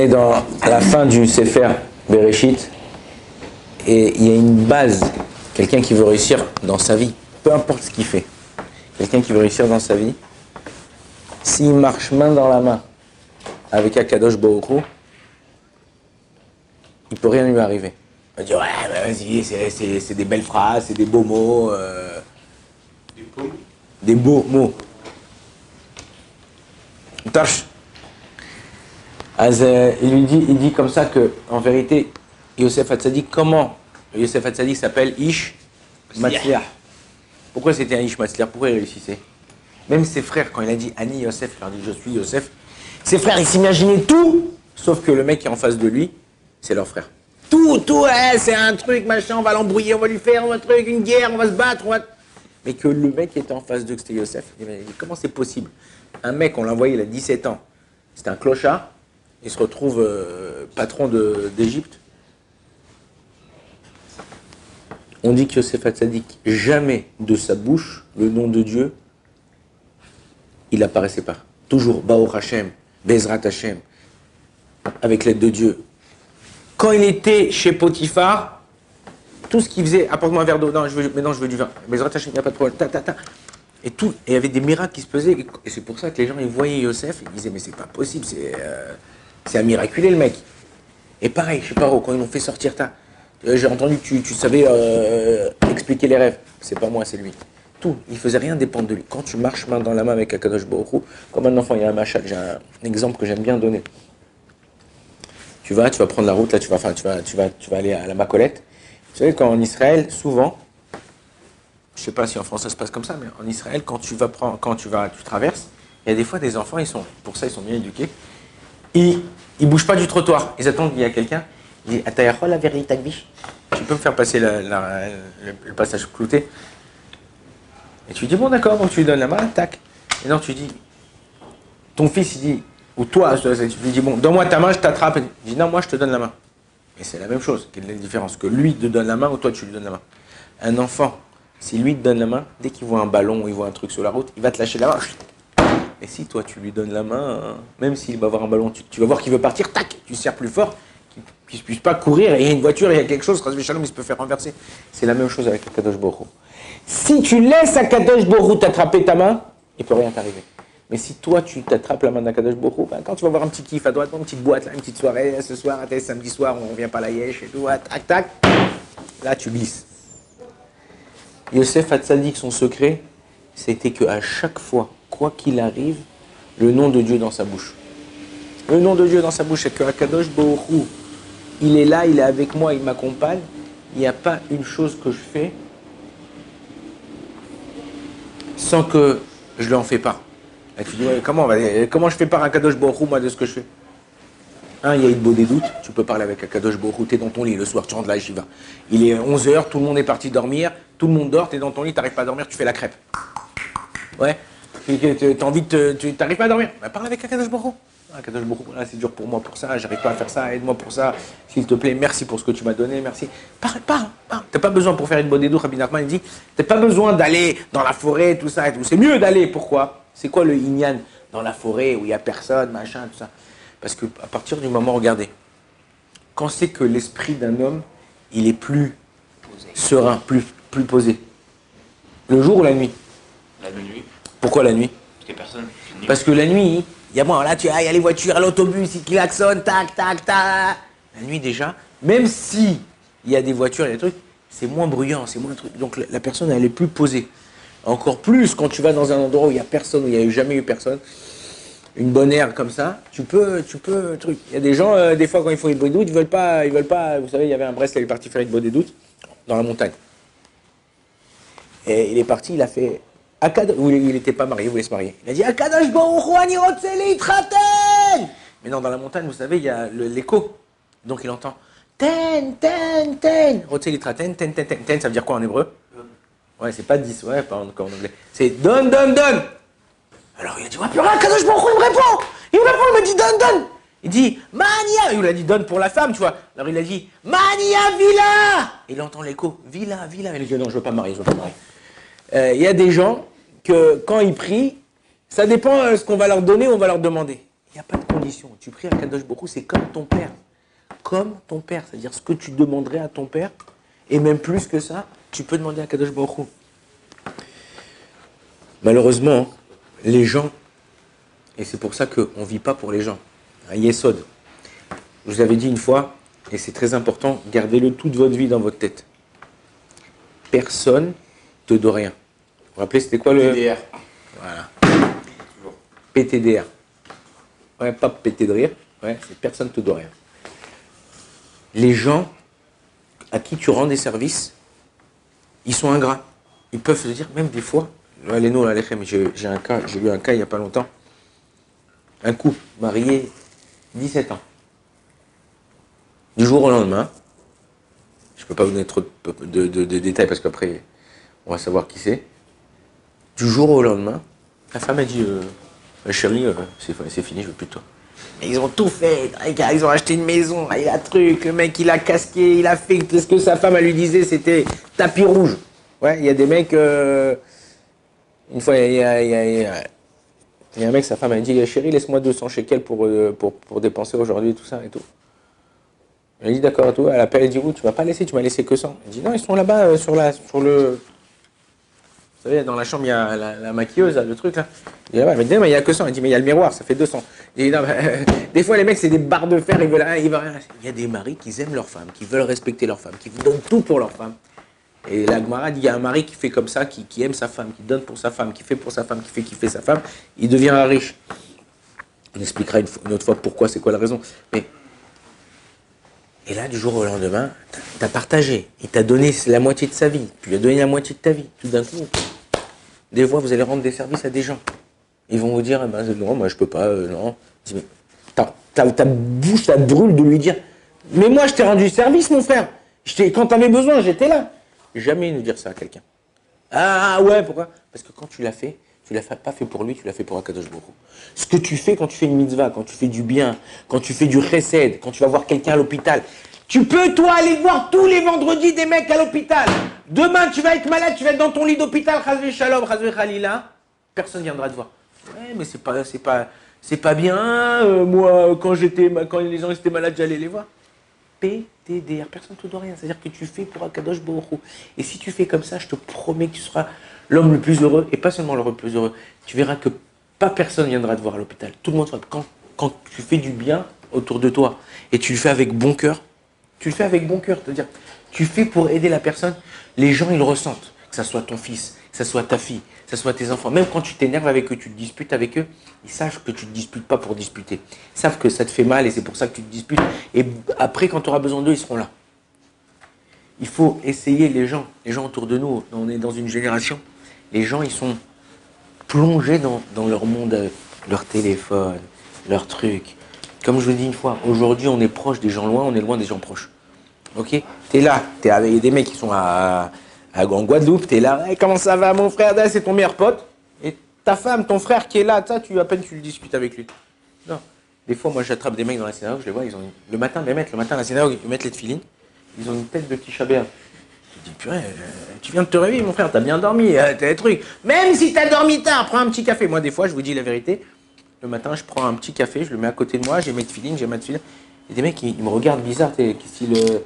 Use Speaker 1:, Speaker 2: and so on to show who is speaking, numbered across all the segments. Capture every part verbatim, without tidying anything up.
Speaker 1: est dans à la fin du Sefer Bereshit et il y a une base. Quelqu'un qui veut réussir dans sa vie, peu importe ce qu'il fait, quelqu'un qui veut réussir dans sa vie, s'il marche main dans la main avec Akadosh Baruch Hu, il ne peut rien lui arriver. On va dire, ouais, bah vas-y, c'est, c'est, c'est des belles phrases, c'est des beaux mots. Euh,
Speaker 2: des beaux
Speaker 1: Des beaux mots. Tâche. Euh, il lui dit, il dit comme ça que, en vérité, Yosef Hatzadik, comment Yosef Hatzadik s'appelle Ish Matzliach. Pourquoi c'était un Ish Matzliach? Pourquoi il réussissait? Même ses frères, quand il a dit Ani Yosef, il leur dit je suis Yosef. Ses frères, ils s'imaginaient tout, sauf que le mec qui est en face de lui, c'est leur frère. Tout, tout, ouais, c'est un truc, machin, on va l'embrouiller, on va lui faire un truc, une guerre, on va se battre, on va... Mais que le mec qui était en face d'eux, c'était Yosef, il dit comment c'est possible? Un mec, on l'a envoyé, il a dix-sept ans, c'était un clochard, il se retrouve euh, patron de, d'Égypte. On dit que Yosef Hatzadik, jamais de sa bouche, le nom de Dieu, il apparaissait pas. Toujours, Baruch Hashem, Bezrat Hashem, avec l'aide de Dieu. Quand il était chez Potiphar, tout ce qu'il faisait, apporte-moi un verre d'eau, non, je veux, mais non, je veux du vin. Bezrat Hashem, il n'y a pas de problème, ta, ta, ta. Et tout, et il y avait des miracles qui se faisaient, et c'est pour ça que les gens, ils voyaient Yosef, ils disaient, mais c'est pas possible, c'est, euh, c'est un miraculé le mec. Et pareil, chez Paro, quand ils m'ont fait sortir, ta, j'ai entendu que tu, tu savais euh, expliquer les rêves. C'est pas moi, c'est lui. Tout. Il faisait rien dépendre de lui. Quand tu marches main dans la main avec Akadosh Baruch Hu, comme un enfant, il y a un machal, j'ai un, un exemple que j'aime bien donner. Tu vas, tu vas prendre la route, là, tu vas, enfin, tu vas, tu vas, tu vas aller à la Macolette. Vous savez, quand en Israël, souvent, je sais pas si en France ça se passe comme ça, mais en Israël, quand tu vas prendre, quand tu vas, tu traverses, il y a des fois des enfants, ils sont, pour ça, ils sont bien éduqués. Ils, ils bougent pas du trottoir. Ils attendent qu'il y a quelqu'un. Il dit, Atayachol la vérité biche. Tu peux me faire passer la, la, le, le passage clouté? Et tu dis, bon d'accord, donc tu lui donnes la main, tac. Et non, tu dis, ton fils, il dit, ou toi, tu lui dis, bon, donne-moi ta main, je t'attrape. Il dit, non, moi, je te donne la main. Et c'est la même chose. Quelle est la différence? Que lui te donne la main ou toi, tu lui donnes la main. Un enfant, si lui te donne la main, dès qu'il voit un ballon ou il voit un truc sur la route, il va te lâcher la main. Et si toi, tu lui donnes la main, même s'il va voir un ballon, tu, tu vas voir qu'il veut partir, tac, tu serres plus fort, qu'il ne puisse pas courir, et il y a une voiture, il y a quelque chose, il se peut faire renverser. C'est la même chose avec Akadosh Baruch Hu. Si tu laisses Akadosh Baruch Hu t'attraper ta main, il ne peut rien t'arriver. Mais si toi, tu t'attrapes la main d'Akadosh Baruch Hu, ben, quand tu vas voir un petit kiff à droite, une petite boîte, là, une petite soirée, ce soir, samedi soir, on ne revient pas à la Yesh et tout, tac, tac, là, tu glisses. Yosef Hatzadik, son secret, c'était qu'à chaque fois, quoi qu'il arrive, le nom de Dieu dans sa bouche. Le nom de Dieu dans sa bouche, c'est que Akadosh Baruch Hu, il est là, il est avec moi, il m'accompagne. Il n'y a pas une chose que je fais sans que je lui en fais part. Et tu dis, ouais, comment, comment je fais part à Akadosh Baruch Hu, moi, de ce que je fais? Un, il y a une beau des doutes, tu peux parler avec Akadosh Baruch Hu, tu es dans ton lit le soir, tu rentres de la yeshiva. Il est onze heures, tout le monde est parti dormir, tout le monde dort, tu es dans ton lit, tu n'arrives pas à dormir, tu fais la crêpe. Ouais, tu as envie de... Tu n'arrives pas à dormir, bah, parle avec Akadosh Baruch Hu. Akadosh Baruch Hu, c'est dur pour moi pour ça, j'arrive pas à faire ça, aide-moi pour ça, s'il te plaît, merci pour ce que tu m'as donné, merci. Parle, parle, parle. T'as pas besoin pour faire une bonne édou, Rabbi Nachman, il dit, t'as pas besoin d'aller dans la forêt, tout ça et tout. C'est mieux d'aller, pourquoi? C'est quoi le inyan dans la forêt où il y a personne, machin, tout ça? Parce que à partir du moment, regardez, quand c'est que l'esprit d'un homme, il est plus posé. Serein, plus, plus posé. Le jour ou la nuit?
Speaker 2: La nuit. Pourquoi la nuit? Parce qu'il n'y a personne.
Speaker 1: Parce que la nuit, il y a moi, là, tu il y a les voitures, l'autobus, il klaxonne, tac, tac, tac. La nuit déjà, même si il y a des voitures et des trucs, c'est moins bruyant, c'est moins truc. Donc la, la personne, elle est plus posée. Encore plus quand tu vas dans un endroit où il n'y a personne, où il n'y a jamais eu personne, une bonne air comme ça, tu peux, tu peux, truc. Il y a des gens, euh, des fois, quand ils font une bonne doute, ils veulent pas, ils veulent pas. Vous savez, il y avait un Brest qui est parti faire une bonne doute dans la montagne. Et il est parti, il a fait. Akadosh, il n'était pas marié, il voulait se marier. Il a dit Akadosh Baruch Hu ani rotze litraten. Mais non, dans la montagne, vous savez, il y a le, l'écho. Donc il entend ten, ten, ten. Rotze litraten, ten, ten, ten. Ten, ça veut dire quoi en hébreu? Ouais, c'est pas dix, ouais, pas encore en anglais. C'est donne, donne, donne. Alors il a dit ouais, purée, Akadosh Baruch Hu, il me répond. Il me répond, il me dit donne, donne. Il dit Mania. Il a dit donne pour la femme, tu vois. Alors il a dit Mania Villa. Et il entend l'écho Villa, Villa. Il a dit non, je veux pas me marier, je veux pas me marier. Il euh, y a des gens que, quand ils prient, ça dépend de ce qu'on va leur donner ou on va leur demander. Il n'y a pas de condition. Tu pries à Kadosh Baruch Hu, c'est comme ton père. Comme ton père, c'est-à-dire ce que tu demanderais à ton père, et même plus que ça, tu peux demander à Kadosh Baruch Hu. Malheureusement, les gens, et c'est pour ça qu'on ne vit pas pour les gens, un Yesod. Je vous avais dit une fois, et c'est très important, gardez-le toute votre vie dans votre tête. Personne ne te doit rien. Vous vous rappelez, c'était quoi le...
Speaker 2: P T D R.
Speaker 1: Voilà.
Speaker 2: Toujours.
Speaker 1: P T D R. Ouais, pas péter de rire. Ouais, c'est personne ne te doit rien. Les gens à qui tu rends des services, ils sont ingrats. Ils peuvent se dire, même des fois, allez nous, j'ai j'ai un cas, j'ai eu un cas il n'y a pas longtemps. Un couple marié dix-sept ans. Du jour au lendemain, je ne peux pas vous donner trop de, de, de, de détails parce qu'après, on va savoir qui c'est. Du jour au lendemain, la femme a dit euh, chérie, euh, c'est fini, je veux plus de toi. Et ils ont tout fait, ils ont acheté une maison, il a un truc, le mec il a casqué, il a fait ce que sa femme elle lui disait, c'était tapis rouge. Ouais, il y a des mecs, euh, une fois il y a, y, a, y, a, y a un mec, sa femme a dit chérie, laisse-moi deux cents shekels pour, pour, pour dépenser aujourd'hui, tout ça et tout. Elle dit d'accord, tout. Elle appelle, elle dit, où tu vas pas laisser, tu m'as laissé que cent. Elle dit non, ils sont là-bas euh, sur, la, sur le. Vous savez, dans la chambre, il y a la, la maquilleuse, là, le truc là. Elle dit, ah, mais il n'y a que cent. Elle dit, mais il y a le miroir, ça fait deux cents. Dit, non, euh, des fois, les mecs, c'est des barres de fer, ils veulent rien, ils veulent rien. Il y a des maris qui aiment leur femme, qui veulent respecter leur femme, qui donnent tout pour leur femme. Et la Gemara dit, il y a un mari qui fait comme ça, qui, qui aime sa femme, qui donne pour sa femme, qui fait pour sa femme, qui fait kiffer sa femme, il devient riche. On expliquera une, une autre fois pourquoi, c'est quoi la raison. Mais et là, du jour au lendemain, tu as partagé. Il t'a donné la moitié de sa vie. Tu lui as donné la moitié de ta vie. Tout d'un coup, des fois, vous allez rendre des services à des gens. Ils vont vous dire, eh ben, non, moi, je peux pas, euh, non. Je dis, mais ta, ta bouche, ça te brûle de lui dire, mais moi, je t'ai rendu service, mon frère. Quand tu avais besoin, j'étais là. Jamais nous dire ça à quelqu'un. Ah ouais, pourquoi? Parce que quand tu l'as fait, tu ne l'as pas fait pour lui, tu l'as fait pour Akadosh Baruch Hu. Ce que tu fais quand tu fais une mitzvah, quand tu fais du bien, quand tu fais du chesed, quand tu vas voir quelqu'un à l'hôpital, tu peux, toi, aller voir tous les vendredis des mecs à l'hôpital. Demain, tu vas être malade, tu vas être dans ton lit d'hôpital, chazvé shalom, chazvé khalila, personne ne viendra te voir. Ouais, mais c'est pas, c'est pas, c'est pas bien. Euh, moi, quand j'étais, quand les gens étaient malades, j'allais les voir. P T D R, personne ne te doit rien. C'est-à-dire que tu fais pour Akadosh Baruch Hu. Et si tu fais comme ça, je te promets que tu seras l'homme le plus heureux, et pas seulement l'homme le plus heureux. Tu verras que pas personne viendra te voir à l'hôpital. Tout le monde sera. Quand, quand tu fais du bien autour de toi, et tu le fais avec bon cœur, tu le fais avec bon cœur. C'est-à-dire, tu fais pour aider la personne, les gens ils le ressentent. Que ça soit ton fils, que ça soit ta fille, que ça soit tes enfants. Même quand tu t'énerves avec eux, tu te disputes avec eux, ils savent que tu ne te disputes pas pour disputer. Ils savent que ça te fait mal et c'est pour ça que tu te disputes. Et après, quand tu auras besoin d'eux, ils seront là. Il faut essayer les gens, les gens autour de nous. On est dans une génération, les gens ils sont plongés dans, dans leur monde, leur téléphone, leurs trucs. Comme je vous dis une fois, aujourd'hui on est proche des gens loin, on est loin des gens proches. Ok? T'es là, t'es avec des mecs qui sont à, à, en Guadeloupe, t'es là, hey, comment ça va mon frère, c'est ton meilleur pote. Et ta femme, ton frère qui est là, ça, tu à peine tu le discutes avec lui. Non. Des fois moi j'attrape des mecs dans la synagogue, je les vois, ils ont une... le matin, les mecs, le matin à la synagogue, ils mettent les tefilines. Ils ont une tête de petit chabéa. Je dis, purée, euh, tu viens de te réveiller, mon frère, t'as bien dormi, euh, t'as des trucs. Même si t'as dormi tard, prends un petit café. Moi, des fois, je vous dis la vérité, le matin, je prends un petit café, je le mets à côté de moi, j'ai mes tefilines, j'ai ma tefilin. Il y a des mecs, ils, ils me regardent bizarre, t'es style. Euh...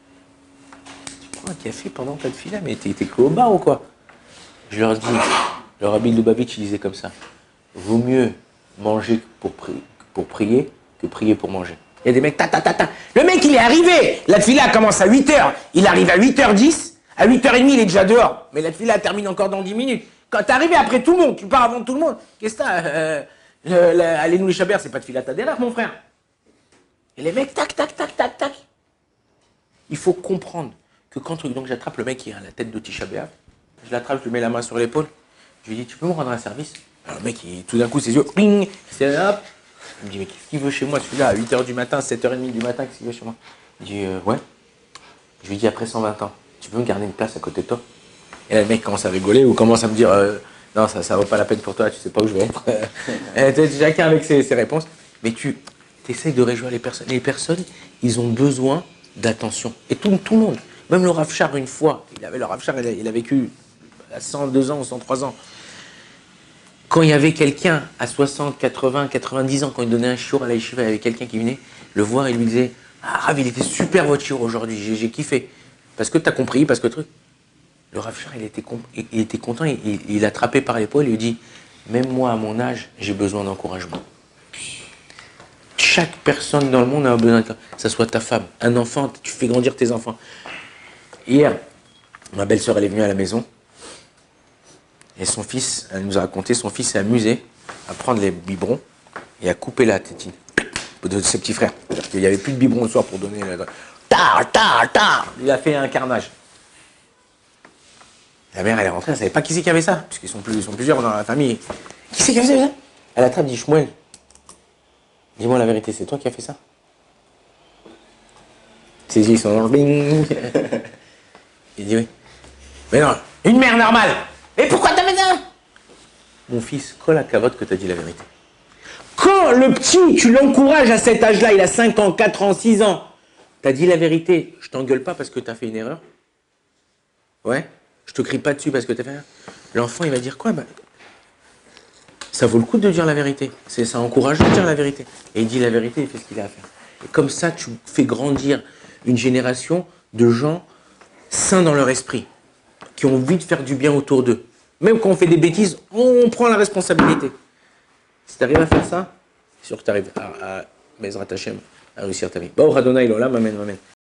Speaker 1: Tu prends un café pendant ta tefilin, mais t'es que au bar ou quoi? Je leur dis, le rabbi Lubavitch, il disait comme ça, vaut mieux manger pour, pri pour prier que prier pour manger. Il y a des mecs, ta ta ta ta. Le mec, il est arrivé. La tefila commence à huit heures. Il arrive à huit heures dix. À huit heures trente, il est déjà dehors. Mais la tefila termine encore dans dix minutes. Quand t'es arrivé après tout le monde, tu pars avant tout le monde. Qu'est-ce que t'as euh, Allez, nous les chabers, c'est pas tefila tadérar, mon frère. Et les mecs, tac, tac, tac, tac, tac. Il faut comprendre que quand donc j'attrape le mec qui a la tête de Tisha B'Av, je l'attrape, je lui mets la main sur l'épaule. Je lui dis, tu peux me rendre un service? Alors le mec, il, tout d'un coup, ses yeux, ping, c'est hop. Il me dit, mais qu'est-ce qu'il veut chez moi, celui-là, à huit heures du matin, sept heures trente du matin, qu'est-ce qu'il veut chez moi? Il dit, euh, ouais. Je lui dis, après cent vingt ans, tu peux me garder une place à côté de toi? Et là, le mec commence à rigoler ou commence à me dire, euh, non, ça ne vaut pas la peine pour toi, tu sais pas où je vais être. Et chacun avec ses, ses réponses. Mais tu essayes de réjouir les personnes. Les personnes, ils ont besoin d'attention. Et tout, tout le monde. Même le Rav Char, une fois, il avait le Rav Char, il a, il a vécu à cent deux ans ou cent trois ans. Quand il y avait quelqu'un à soixante, quatre-vingts, quatre-vingt-dix ans, quand il donnait un shiur à la yeshiva, il y avait quelqu'un qui venait le voir et lui disait « Ah, Rav, il était super votre shiur aujourd'hui, j'ai, j'ai kiffé. Parce que tu as compris, parce que truc. » Le Rav Shach, il était, il était content, il, il, il l'attrapait par l'épaule et lui dit « Même moi, à mon âge, j'ai besoin d'encouragement. » Chaque personne dans le monde a besoin d'encouragement. Que ce soit ta femme, un enfant, tu fais grandir tes enfants. Hier, ma belle-sœur, elle est venue à la maison. Et son fils, elle nous a raconté, son fils s'est amusé à prendre les biberons et à couper la tétine de ses petits frères. C'est-à-dire qu'il n'y avait plus de biberons le soir pour donner la... Tar, tar, tar. Il a fait un carnage. La mère, elle est rentrée, elle ne savait pas qui c'est qui avait ça, puisqu'ils sont, plus, ils sont plusieurs dans la famille. Qui c'est qui avait ça? Elle attrape, dit Shmuel, dis-moi la vérité, c'est toi qui as fait ça? Ses yeux sont dans le bing. Il dit oui. Mais non, une mère normale. Mais pourquoi t'as fait ça? Mon fils, colle la cavote que t'as dit la vérité. Quand le petit, tu l'encourages à cet âge-là, il a cinq ans, quatre ans, six ans, t'as dit la vérité, je t'engueule pas parce que t'as fait une erreur. Ouais, je te crie pas dessus parce que t'as fait une erreur. L'enfant, il va dire quoi? Bah, ça vaut le coup de dire la vérité. C'est, ça encourage de dire la vérité. Et il dit la vérité, il fait ce qu'il a à faire. Et comme ça, tu fais grandir une génération de gens sains dans leur esprit, qui ont envie de faire du bien autour d'eux. Même quand on fait des bêtises, on prend la responsabilité. Si tu arrives à faire ça, c'est sûr que tu arrives à, à Bezrat Hashem, à réussir ta vie. Bah, Adonai, Lola, m'amène, m'amène.